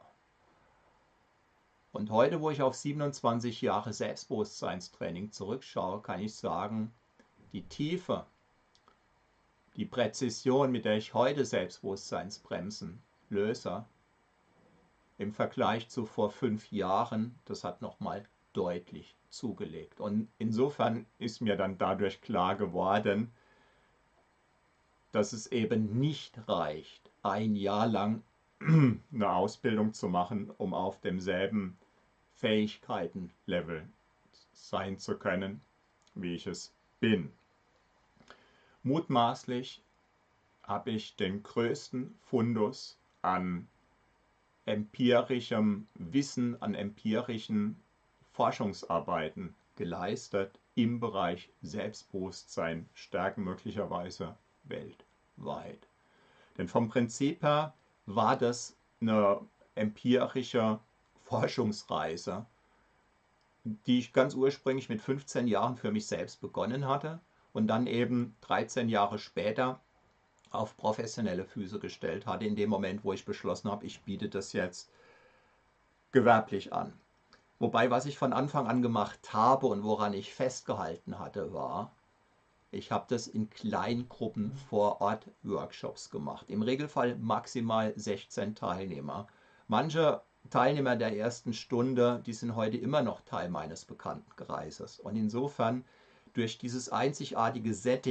Und heute, wo ich auf siebenundzwanzig Jahre Selbstbewusstseinstraining zurückschaue, kann ich sagen, die Tiefe, die Präzision, mit der ich heute Selbstbewusstseinsbremsen löse, im Vergleich zu vor fünf Jahren, das hat nochmal deutlich zugelegt. Und insofern ist mir dann dadurch klar geworden, dass es eben nicht reicht, ein Jahr lang eine Ausbildung zu machen, um auf demselben Fähigkeitenlevel sein zu können, wie ich es bin. Mutmaßlich habe ich den größten Fundus an empirischem Wissen, an empirischen Forschungsarbeiten geleistet im Bereich Selbstbewusstsein, Stärken möglicherweise weltweit. Denn vom Prinzip her war das eine empirische Forschungsreise, die ich ganz ursprünglich mit fünfzehn Jahren für mich selbst begonnen hatte und dann eben dreizehn Jahre später auf professionelle Füße gestellt hatte, in dem Moment, wo ich beschlossen habe, ich biete das jetzt gewerblich an. Wobei, was ich von Anfang an gemacht habe und woran ich festgehalten hatte, war, ich habe das in Kleingruppen vor Ort Workshops gemacht. Im Regelfall maximal sechzehn Teilnehmer. Manche Teilnehmer der ersten Stunde, die sind heute immer noch Teil meines Bekanntenkreises. Und insofern, durch dieses einzigartige Setting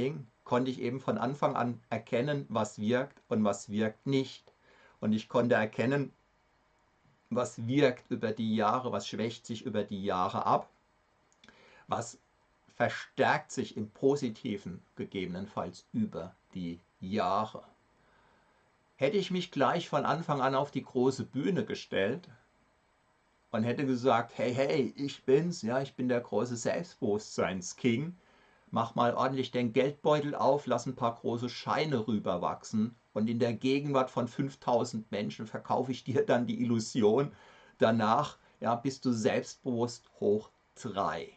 konnte ich eben von Anfang an erkennen, was wirkt und was wirkt nicht. Und ich konnte erkennen, was wirkt über die Jahre, was schwächt sich über die Jahre ab, was verstärkt sich im Positiven gegebenenfalls über die Jahre. Hätte ich mich gleich von Anfang an auf die große Bühne gestellt und hätte gesagt, hey, hey, ich bin's, ja, ich bin der große Selbstbewusstseins-King, mach mal ordentlich den Geldbeutel auf, lass ein paar große Scheine rüberwachsen und in der Gegenwart von fünftausend Menschen verkaufe ich dir dann die Illusion, danach ja, bist du selbstbewusst hoch drei.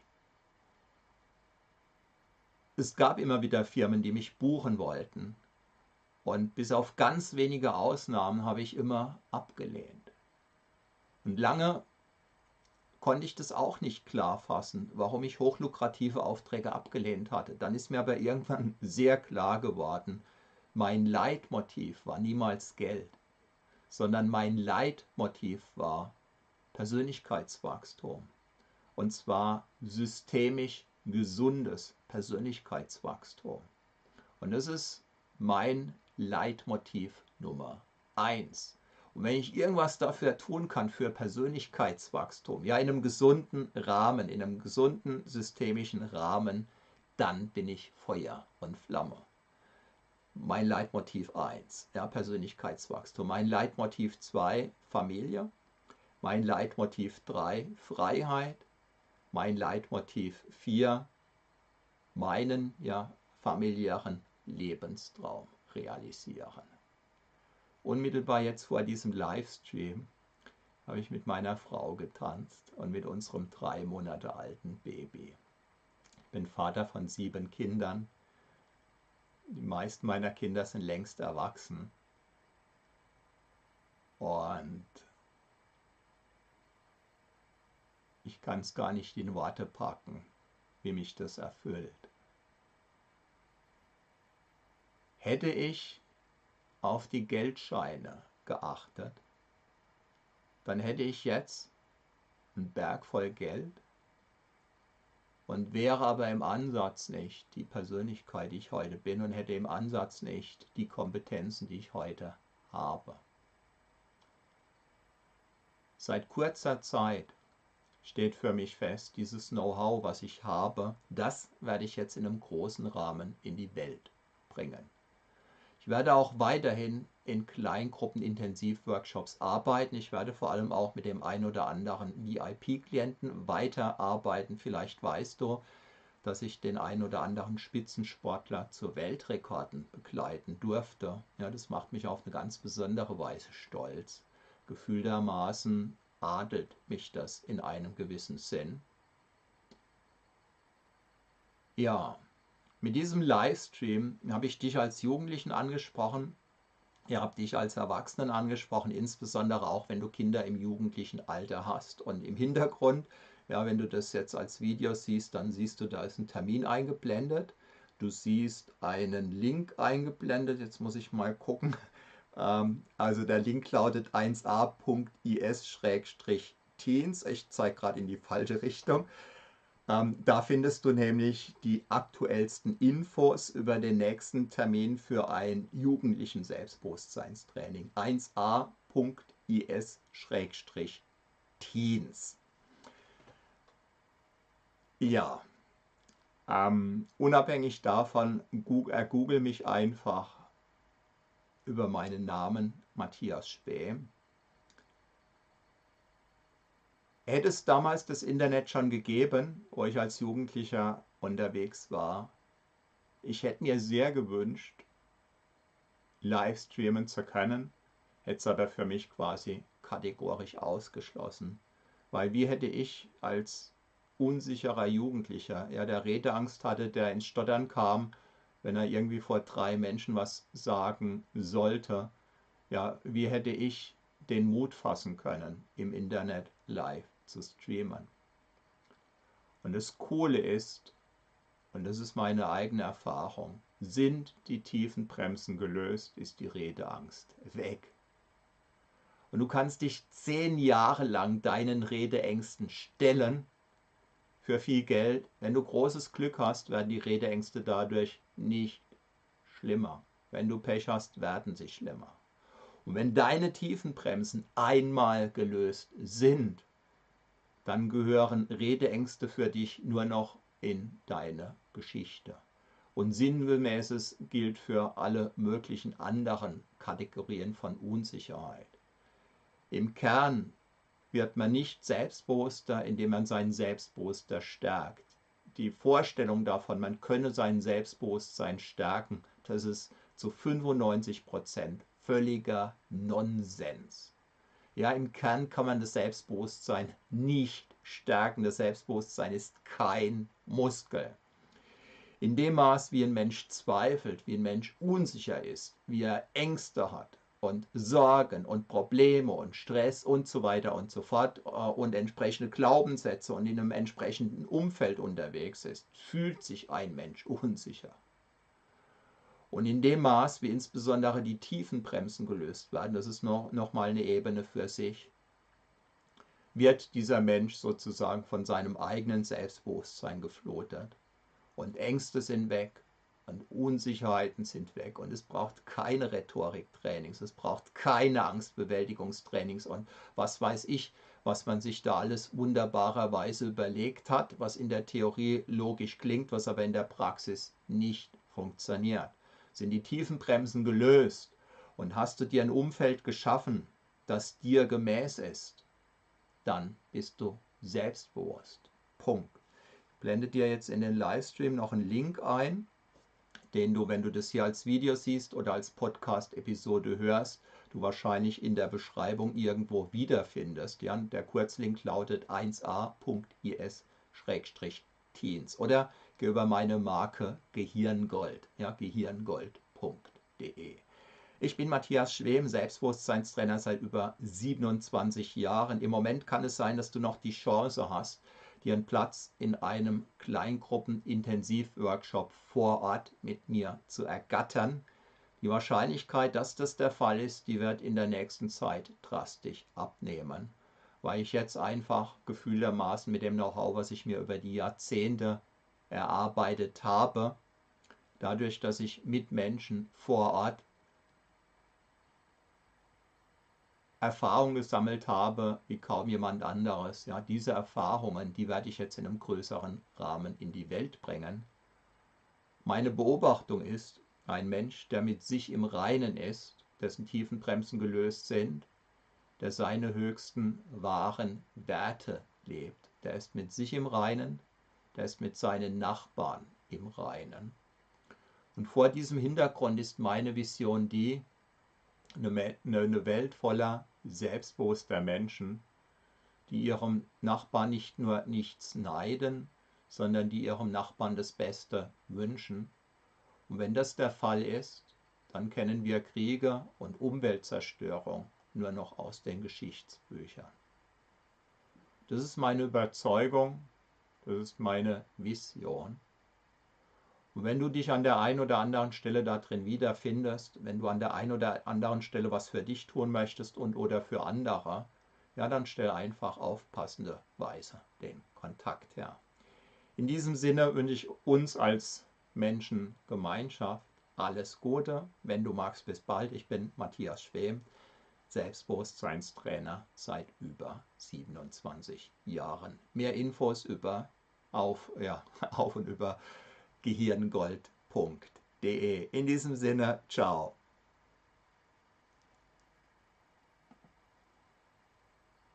Es gab immer wieder Firmen, die mich buchen wollten. Und bis auf ganz wenige Ausnahmen habe ich immer abgelehnt. Und lange konnte ich das auch nicht klar fassen, warum ich hochlukrative Aufträge abgelehnt hatte. Dann ist mir aber irgendwann sehr klar geworden, mein Leitmotiv war niemals Geld, sondern mein Leitmotiv war Persönlichkeitswachstum. Und zwar systemisch gesundes Persönlichkeitswachstum. Und das ist mein Leitmotiv Nummer eins. Und wenn ich irgendwas dafür tun kann für Persönlichkeitswachstum, ja in einem gesunden Rahmen, in einem gesunden systemischen Rahmen, dann bin ich Feuer und Flamme. Mein Leitmotiv eins, ja, Persönlichkeitswachstum. Mein Leitmotiv zwei, Familie. Mein Leitmotiv drei, Freiheit. Mein Leitmotiv vier, meinen ja, familiären Lebenstraum realisieren. Unmittelbar jetzt vor diesem Livestream habe ich mit meiner Frau getanzt und mit unserem drei Monate alten Baby. Ich bin Vater von sieben Kindern. Die meisten meiner Kinder sind längst erwachsen. Und ich kann es gar nicht in Worte packen, wie mich das erfüllt. Hätte ich auf die Geldscheine geachtet, dann hätte ich jetzt einen Berg voll Geld und wäre aber im Ansatz nicht die Persönlichkeit, die ich heute bin, und hätte im Ansatz nicht die Kompetenzen, die ich heute habe. Seit kurzer Zeit steht für mich fest, dieses Know-how, was ich habe, das werde ich jetzt in einem großen Rahmen in die Welt bringen. Ich werde auch weiterhin in Kleingruppen Intensivworkshops arbeiten. Ich werde vor allem auch mit dem ein oder anderen V I P-Klienten weiterarbeiten. Vielleicht weißt du, dass ich den ein oder anderen Spitzensportler zu Weltrekorden begleiten durfte. Ja, das macht mich auf eine ganz besondere Weise stolz. Gefühltermaßen adelt mich das in einem gewissen Sinn. Ja, mit diesem Livestream habe ich dich als Jugendlichen angesprochen. Ihr habt dich als Erwachsenen angesprochen, insbesondere auch, wenn du Kinder im jugendlichen Alter hast. Und im Hintergrund, ja, wenn du das jetzt als Video siehst, dann siehst du, da ist ein Termin eingeblendet. Du siehst einen Link eingeblendet. Jetzt muss ich mal gucken. Also der Link lautet eins a punkt is Schrägstrich teens. Ich zeige gerade in die falsche Richtung. Ähm, da findest du nämlich die aktuellsten Infos über den nächsten Termin für ein jugendlichen Selbstbewusstseinstraining. eins a punkt is Schrägstrich teens. Ja, ähm, unabhängig davon, Google, Google mich einfach über meinen Namen Matthias Späh. Hätte es damals das Internet schon gegeben, wo ich als Jugendlicher unterwegs war, ich hätte mir sehr gewünscht, live streamen zu können, hätte es aber für mich quasi kategorisch ausgeschlossen. Weil wie hätte ich als unsicherer Jugendlicher, ja, der Redeangst hatte, der ins Stottern kam, wenn er irgendwie vor drei Menschen was sagen sollte, ja, wie hätte ich den Mut fassen können, im Internet live zu streamen? Und das Coole ist, und das ist meine eigene Erfahrung, sind die tiefen Bremsen gelöst, ist die Redeangst weg. Und du kannst dich zehn Jahre lang deinen Redeängsten stellen für viel Geld. Wenn du großes Glück hast, werden die Redeängste dadurch nicht schlimmer. Wenn du Pech hast, werden sie schlimmer. Und wenn deine Tiefenbremsen einmal gelöst sind, dann gehören Redeängste für dich nur noch in deine Geschichte. Und Sinngemäßes gilt für alle möglichen anderen Kategorien von Unsicherheit. Im Kern wird man nicht selbstbewusster, indem man sein Selbstbewusstsein stärkt. Die Vorstellung davon, man könne sein Selbstbewusstsein stärken, das ist zu fünfundneunzig Prozent völliger Nonsens. Ja, im Kern kann man das Selbstbewusstsein nicht stärken. Das Selbstbewusstsein ist kein Muskel. In dem Maß, wie ein Mensch zweifelt, wie ein Mensch unsicher ist, wie er Ängste hat und Sorgen und Probleme und Stress und so weiter und so fort und entsprechende Glaubenssätze und in einem entsprechenden Umfeld unterwegs ist, fühlt sich ein Mensch unsicher. Und in dem Maß, wie insbesondere die Tiefenbremsen gelöst werden, das ist noch, noch mal eine Ebene für sich, wird dieser Mensch sozusagen von seinem eigenen Selbstbewusstsein geflotet. Und Ängste sind weg und Unsicherheiten sind weg. Und es braucht keine Rhetoriktrainings, es braucht keine Angstbewältigungstrainings und was weiß ich, was man sich da alles wunderbarerweise überlegt hat, was in der Theorie logisch klingt, was aber in der Praxis nicht funktioniert. Sind die Tiefenbremsen gelöst und hast du dir ein Umfeld geschaffen, das dir gemäß ist, dann bist du selbstbewusst. Punkt. Ich blende dir jetzt in den Livestream noch einen Link ein, den du, wenn du das hier als Video siehst oder als Podcast-Episode hörst, du wahrscheinlich in der Beschreibung irgendwo wiederfindest. Ja? Der Kurzlink lautet eins a punkt is Schrägstrich teens oder geh über meine Marke Gehirngold, ja, gehirngold punkt de. Ich bin Matthias Schwem, Selbstbewusstseinstrainer seit über siebenundzwanzig Jahren. Im Moment kann es sein, dass du noch die Chance hast, dir einen Platz in einem Kleingruppen-Intensivworkshop vor Ort mit mir zu ergattern. Die Wahrscheinlichkeit, dass das der Fall ist, die wird in der nächsten Zeit drastisch abnehmen, weil ich jetzt einfach gefühlermaßen mit dem Know-how, was ich mir über die Jahrzehnte erarbeitet habe, dadurch, dass ich mit Menschen vor Ort Erfahrung gesammelt habe wie kaum jemand anderes. Ja, diese Erfahrungen, die werde ich jetzt in einem größeren Rahmen in die Welt bringen. Meine Beobachtung ist, ein Mensch, der mit sich im Reinen ist, dessen Tiefenbremsen gelöst sind, der seine höchsten wahren Werte lebt. Der ist mit sich im Reinen, der ist mit seinen Nachbarn im Reinen. Und vor diesem Hintergrund ist meine Vision die, eine, eine Welt voller selbstbewusster Menschen, die ihrem Nachbarn nicht nur nichts neiden, sondern die ihrem Nachbarn das Beste wünschen. Und wenn das der Fall ist, dann kennen wir Kriege und Umweltzerstörung nur noch aus den Geschichtsbüchern. Das ist meine Überzeugung, das ist meine Vision. Und wenn du dich an der einen oder anderen Stelle da drin wiederfindest, wenn du an der einen oder anderen Stelle was für dich tun möchtest und oder für andere, ja, dann stell einfach auf passende Weise den Kontakt her. In diesem Sinne wünsche ich uns als Menschengemeinschaft alles Gute. Wenn du magst, bis bald. Ich bin Matthias Schwem, Selbstbewusstseinstrainer seit über siebenundzwanzig Jahren. Mehr Infos über auf, ja, auf und über gehirngold punkt de. In diesem Sinne, ciao.